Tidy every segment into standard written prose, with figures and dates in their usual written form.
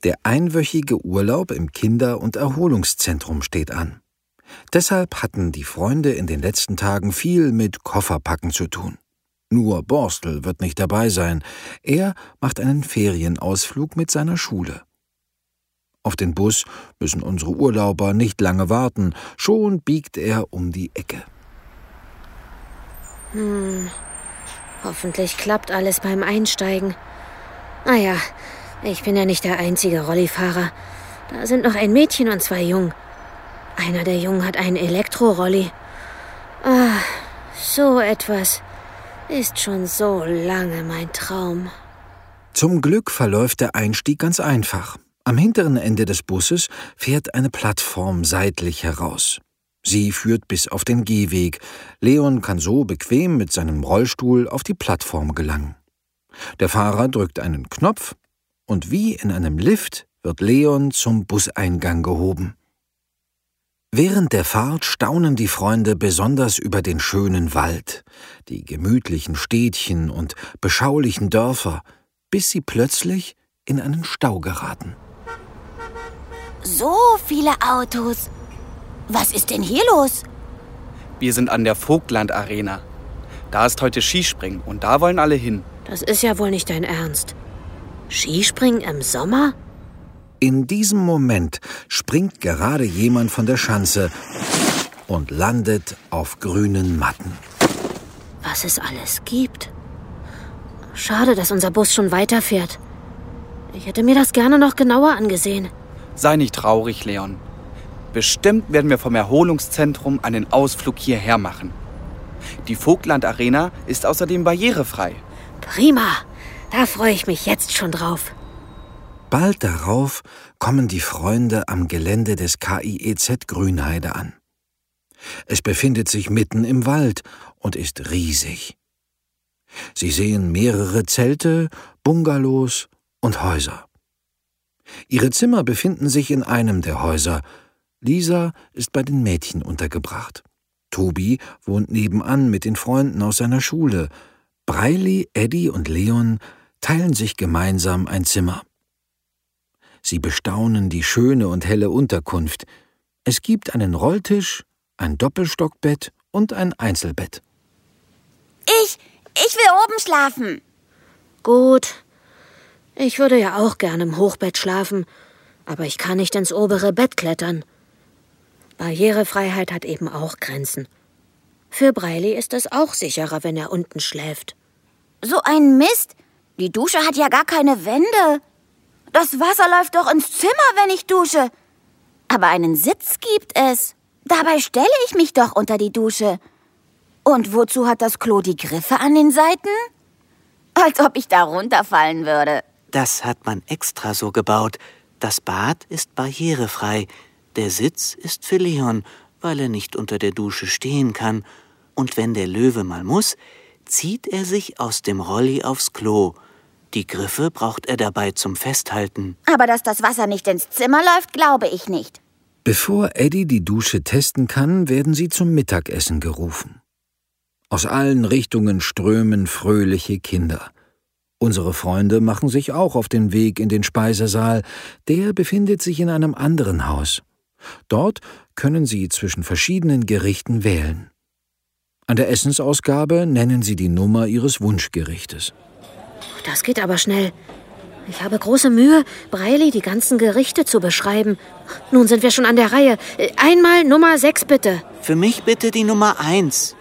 Der einwöchige Urlaub im Kinder- und Erholungszentrum steht an. Deshalb hatten die Freunde in den letzten Tagen viel mit Kofferpacken zu tun. Nur Borstel wird nicht dabei sein. Er macht einen Ferienausflug mit seiner Schule. Auf den Bus müssen unsere Urlauber nicht lange warten. Schon biegt er um die Ecke. Hoffentlich klappt alles beim Einsteigen. Naja, ich bin ja nicht der einzige Rollifahrer. Da sind noch ein Mädchen und 2 Jungen. Einer der Jungen hat einen Elektrorolli. So etwas ist schon so lange mein Traum. Zum Glück verläuft der Einstieg ganz einfach. Am hinteren Ende des Busses fährt eine Plattform seitlich heraus. Sie führt bis auf den Gehweg. Leon kann so bequem mit seinem Rollstuhl auf die Plattform gelangen. Der Fahrer drückt einen Knopf und wie in einem Lift wird Leon zum Buseingang gehoben. Während der Fahrt staunen die Freunde besonders über den schönen Wald, die gemütlichen Städtchen und beschaulichen Dörfer, bis sie plötzlich in einen Stau geraten. So viele Autos. Was ist denn hier los? Wir sind an der Vogtland Arena. Da ist heute Skispringen und da wollen alle hin. Das ist ja wohl nicht dein Ernst. Skispringen im Sommer? In diesem Moment springt gerade jemand von der Schanze und landet auf grünen Matten. Was es alles gibt. Schade, dass unser Bus schon weiterfährt. Ich hätte mir das gerne noch genauer angesehen. Sei nicht traurig, Leon. Bestimmt werden wir vom Erholungszentrum einen Ausflug hierher machen. Die Vogtland Arena ist außerdem barrierefrei. Prima, da freue ich mich jetzt schon drauf. Bald darauf kommen die Freunde am Gelände des KIEZ Grünheide an. Es befindet sich mitten im Wald und ist riesig. Sie sehen mehrere Zelte, Bungalows und Häuser. Ihre Zimmer befinden sich in einem der Häuser. Lisa ist bei den Mädchen untergebracht. Tobi wohnt nebenan mit den Freunden aus seiner Schule. Breili, Eddie und Leon teilen sich gemeinsam ein Zimmer. Sie bestaunen die schöne und helle Unterkunft. Es gibt einen Rolltisch, ein Doppelstockbett und ein Einzelbett. Ich will oben schlafen. Gut. Ich würde ja auch gerne im Hochbett schlafen, aber ich kann nicht ins obere Bett klettern. Barrierefreiheit hat eben auch Grenzen. Für Breili ist es auch sicherer, wenn er unten schläft. So ein Mist. Die Dusche hat ja gar keine Wände. Das Wasser läuft doch ins Zimmer, wenn ich dusche. Aber einen Sitz gibt es. Dabei stelle ich mich doch unter die Dusche. Und wozu hat das Klo die Griffe an den Seiten? Als ob ich da runterfallen würde. Das hat man extra so gebaut. Das Bad ist barrierefrei. Der Sitz ist für Leon, weil er nicht unter der Dusche stehen kann. Und wenn der Löwe mal muss, zieht er sich aus dem Rolli aufs Klo. Die Griffe braucht er dabei zum Festhalten. Aber dass das Wasser nicht ins Zimmer läuft, glaube ich nicht. Bevor Eddie die Dusche testen kann, werden sie zum Mittagessen gerufen. Aus allen Richtungen strömen fröhliche Kinder. Unsere Freunde machen sich auch auf den Weg in den Speisesaal. Der befindet sich in einem anderen Haus. Dort können sie zwischen verschiedenen Gerichten wählen. An der Essensausgabe nennen sie die Nummer ihres Wunschgerichtes. Das geht aber schnell. Ich habe große Mühe, Breili die ganzen Gerichte zu beschreiben. Nun sind wir schon an der Reihe. Einmal Nummer 6, bitte. Für mich bitte die Nummer 1.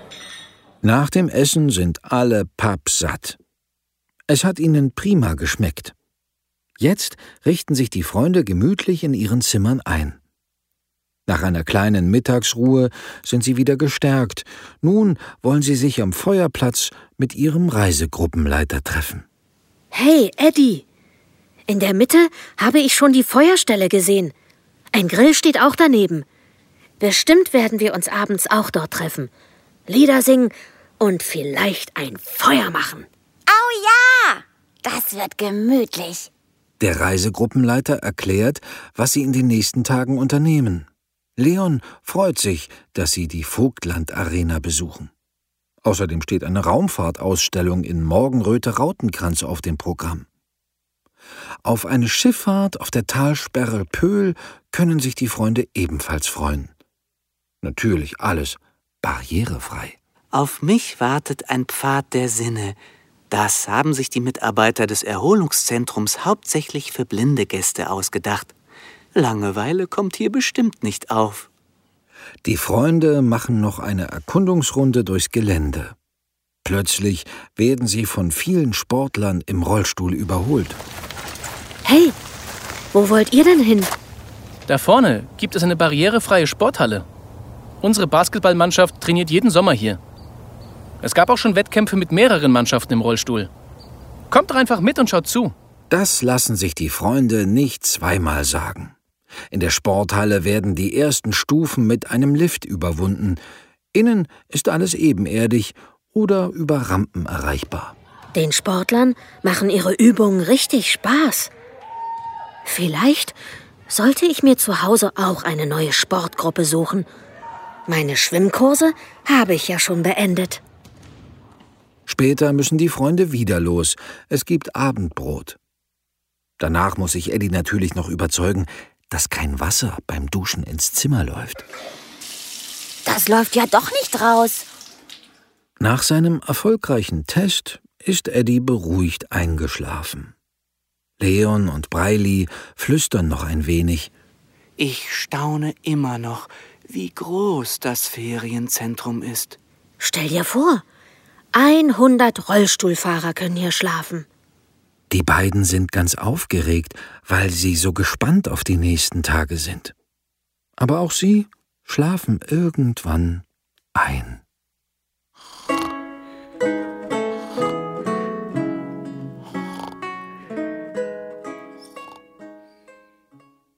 Nach dem Essen sind alle pappsatt. Es hat ihnen prima geschmeckt. Jetzt richten sich die Freunde gemütlich in ihren Zimmern ein. Nach einer kleinen Mittagsruhe sind sie wieder gestärkt. Nun wollen sie sich am Feuerplatz mit ihrem Reisegruppenleiter treffen. Hey, Eddie! In der Mitte habe ich schon die Feuerstelle gesehen. Ein Grill steht auch daneben. Bestimmt werden wir uns abends auch dort treffen. Lieder singen und vielleicht ein Feuer machen. Oh ja, das wird gemütlich. Der Reisegruppenleiter erklärt, was sie in den nächsten Tagen unternehmen. Leon freut sich, dass sie die Vogtland Arena besuchen. Außerdem steht eine Raumfahrtausstellung in Morgenröte Rautenkranz auf dem Programm. Auf eine Schifffahrt auf der Talsperre Pöhl können sich die Freunde ebenfalls freuen. Natürlich alles barrierefrei. Auf mich wartet ein Pfad der Sinne. Das haben sich die Mitarbeiter des Erholungszentrums hauptsächlich für blinde Gäste ausgedacht. Langeweile kommt hier bestimmt nicht auf. Die Freunde machen noch eine Erkundungsrunde durchs Gelände. Plötzlich werden sie von vielen Sportlern im Rollstuhl überholt. Hey, wo wollt ihr denn hin? Da vorne gibt es eine barrierefreie Sporthalle. Unsere Basketballmannschaft trainiert jeden Sommer hier. Es gab auch schon Wettkämpfe mit mehreren Mannschaften im Rollstuhl. Kommt doch einfach mit und schaut zu. Das lassen sich die Freunde nicht zweimal sagen. In der Sporthalle werden die ersten Stufen mit einem Lift überwunden. Innen ist alles ebenerdig oder über Rampen erreichbar. Den Sportlern machen ihre Übungen richtig Spaß. Vielleicht sollte ich mir zu Hause auch eine neue Sportgruppe suchen. Meine Schwimmkurse habe ich ja schon beendet. Später müssen die Freunde wieder los. Es gibt Abendbrot. Danach muss sich Eddie natürlich noch überzeugen, dass kein Wasser beim Duschen ins Zimmer läuft. Das läuft ja doch nicht raus. Nach seinem erfolgreichen Test ist Eddie beruhigt eingeschlafen. Leon und Breili flüstern noch ein wenig. Ich staune immer noch, wie groß das Ferienzentrum ist. Stell dir vor, 100 Rollstuhlfahrer können hier schlafen. Die beiden sind ganz aufgeregt, weil sie so gespannt auf die nächsten Tage sind. Aber auch sie schlafen irgendwann ein.